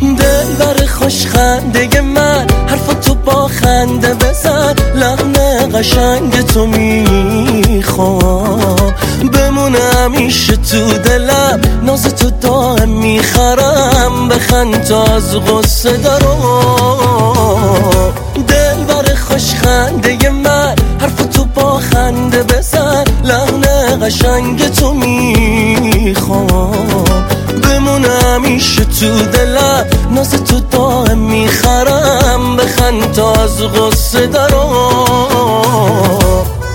دلبر خوش خنده من، حرف تو با خنده بزن، لحن قشنگ تو میخوام بمونه همیشه تو دلم، ناز تو دائم میخرم، بخند تا از غصه دارم. دلبر خوش خنده من، حرف تو با خنده بزن، لحن قشنگ تو میخوام بمونه همیشه تو دلم، ناز تو دائم میخرم، بخند تا از غصه دارم.